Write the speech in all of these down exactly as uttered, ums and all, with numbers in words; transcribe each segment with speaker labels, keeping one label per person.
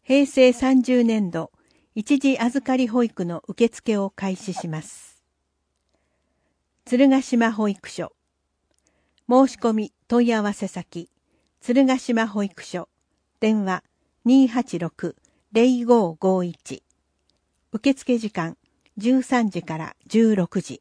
Speaker 1: へいせいさんじゅうねんど一時預かり保育の受付を開始します。鶴ヶ島保育所。申し込み問い合わせ先、鶴ヶ島保育所。電話 にーはちろく ぜろごーごーいち。受付時間じゅうさんじからじゅうろくじ。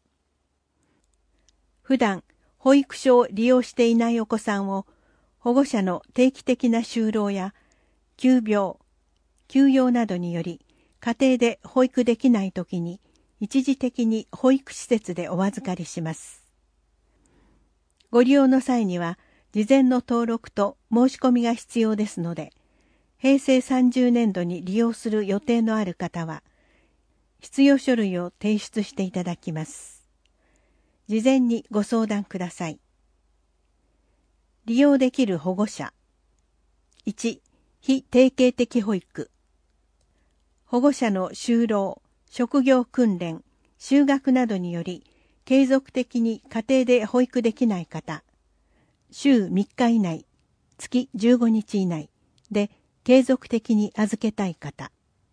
Speaker 1: 普段保育所を利用していないお子さんを保護者の定期的な就労や急病、休養などにより家庭で保育できないときに一時的に保育施設でお預かりします。ご利用の際には事前の登録と申し込みが必要ですので、へいせいさんじゅうねんどに利用する予定のある方は必要書類を提出していただきます。事前にご相談ください。利用できる保護者。いち、非定型的保育。保護者の就労、職業訓練、就学などにより継続的に家庭で保育できない方、週みっか以内、月じゅうごにち以内で継続的に預けたい方。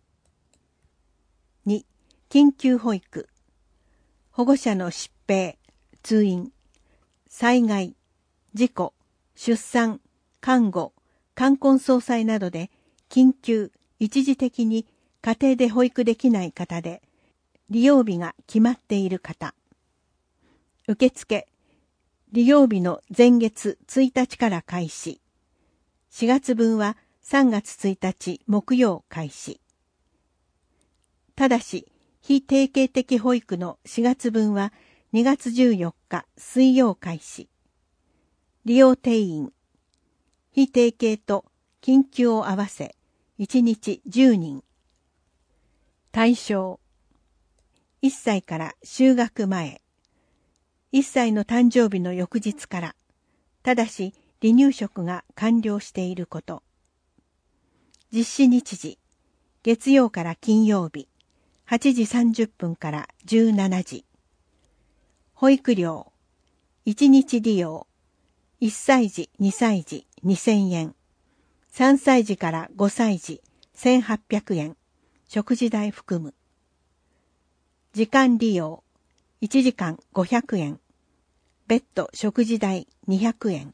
Speaker 1: に、緊急保育。保護者の疾病、通院、災害、事故、出産、看護、冠婚葬祭などで緊急、一時的に家庭で保育できない方で、利用日が決まっている方。受付、利用日の前月ついたちから開始。しがつぶんはさんがつついたち木曜開始。ただし、非定型的保育のしがつぶんはにがつじゅうよっか水曜開始。利用定員、非定型と緊急を合わせいちにちじゅうにん。対象、いっさいから就学前、いっさいの誕生日の翌日から、ただし離乳食が完了していること。実施日時、月曜から金曜日、はちじさんじゅっぷんからじゅうしちじ。保育料、いちにち利用、いっさいじ、にさいじにせんえん、さんさいじからごさいじせんはっぴゃくえん、食事代含む。時間利用、いちじかんごひゃくえん、別途食事代にひゃくえん。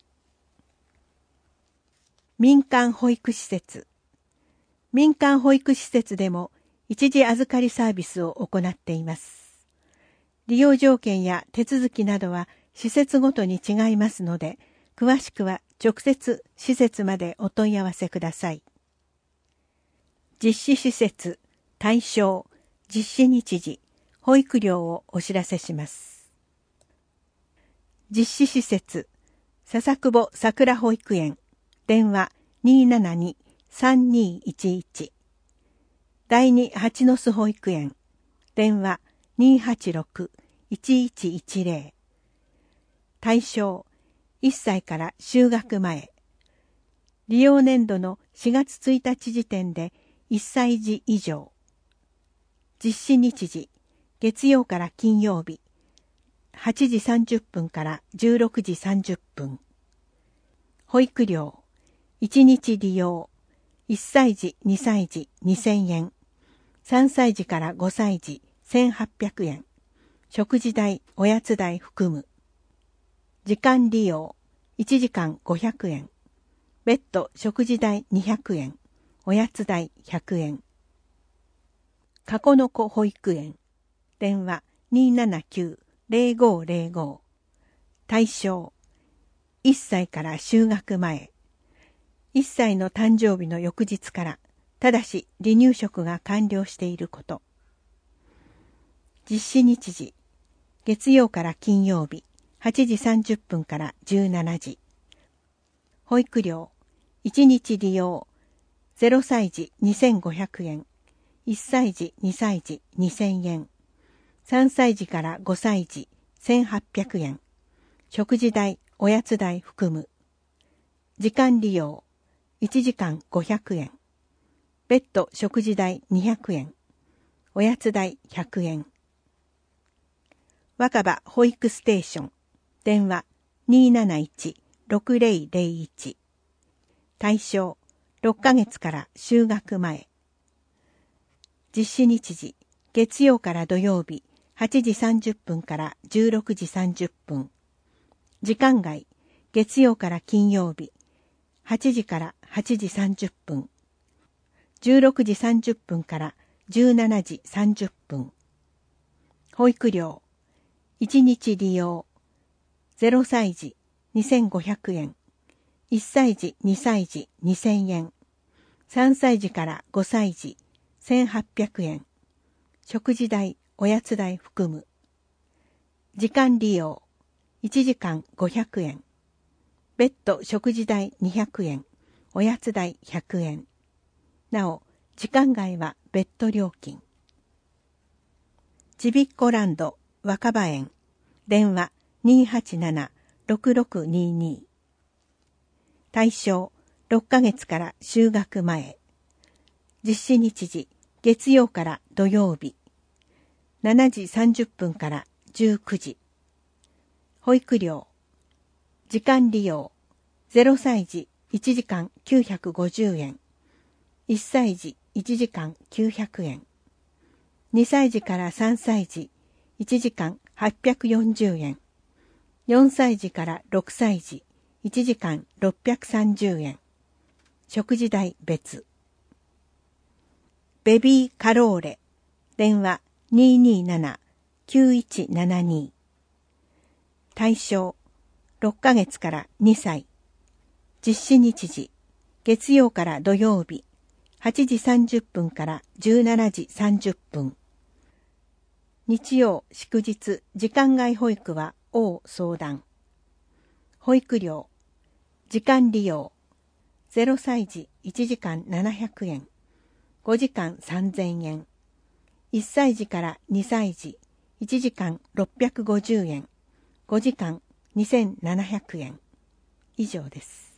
Speaker 1: 民間保育施設。民間保育施設でも一時預かりサービスを行っています。利用条件や手続きなどは施設ごとに違いますので、詳しくは直接施設までお問い合わせください。実施施設、対象、実施日時、保育料をお知らせします。実施施設、笹久保さくら保育園、電話 にーななに さんにーいちいち。第二蜂の巣保育園、電話 にーはちろく いちいちいちぜろ。対象、いっさいから就学前。利用年度のしがつついたち時点でいっさいじ以上。実施日時、月曜から金曜日、はちじさんじゅっぷんからじゅうろくじさんじゅっぷん。保育料、いちにち利用、いっさいじ、にさいじにせんえん、さんさいじからごさいじせんはっぴゃくえん、食事代、おやつ代含む。時間利用、いちじかんごひゃくえん、別途食事代にひゃくえん、おやつ代ひゃくえん。かこのこ保育園、電話 にーななきゅう ぜろごーぜろごー。対象、いっさいから就学前。いっさいの誕生日の翌日から、ただし離乳食が完了していること。実施日時、月曜から金曜日、はちじさんじゅっぷんからじゅうしちじ。保育料、いちにち利用、ゼロさいじにせんごひゃくえん、いっさいじ、にさいじにせんえん、さんさいじからごさいじせんはっぴゃくえん、食事代、おやつ代含む。時間利用、いちじかんごひゃくえん、別途食事代にひゃくえん、おやつ代ひゃくえん。若葉保育ステーション、電話 にーなないち ろくぜろぜろいち。対象、 ろっかげつから就学前。実施日時、月曜から土曜日、はちじさんじゅっぷんからじゅうろくじさんじゅっぷん。時間外、月曜から金曜日、はちじからはちじさんじゅっぷん。じゅうろくじさんじゅっぷんからじゅうしちじさんじゅっぷん。保育料、いちにち利用、ゼロさい児にせんごひゃくえん、いっさい児にさい児にせんえん、さんさい児からごさい児せんはっぴゃくえん、食事代、おやつ代含む。時間利用、いちじかんごひゃくえん、別途食事代にひゃくえん、おやつ代ひゃくえん。なお、時間外は別途料金。ちびっこランド若葉園、電話 にーはちなな ろくろくにーにー。対象ろっかげつから就学前。実施日時、月曜から土曜日。しちじさんじゅっぷんからじゅうくじ。保育料。時間利用。ゼロさい児いちじかんきゅうひゃくごじゅうえん。いっさい児いちじかんきゅうひゃくえん。にさい児からさんさい児いちじかんはっぴゃくよんじゅうえん。よんさい児からろくさい児いちじかんろっぴゃくさんじゅうえん。食事代別。ベビーカローレ、電話 にーにーなな きゅういちななにー。対象ろっかげつからにさい。実施日時、月曜から土曜日、はちじさんじゅっぷんからじゅうしちじさんじゅっぷん。日曜、祝日、時間外保育は応相談。保育料、時間利用、ゼロさい児いちじかんななひゃくえん、ごじかんさんぜんえん、いっさい児からにさい児いちじかんろっぴゃくごじゅうえん、ごじかんにせんななひゃくえん。以上です。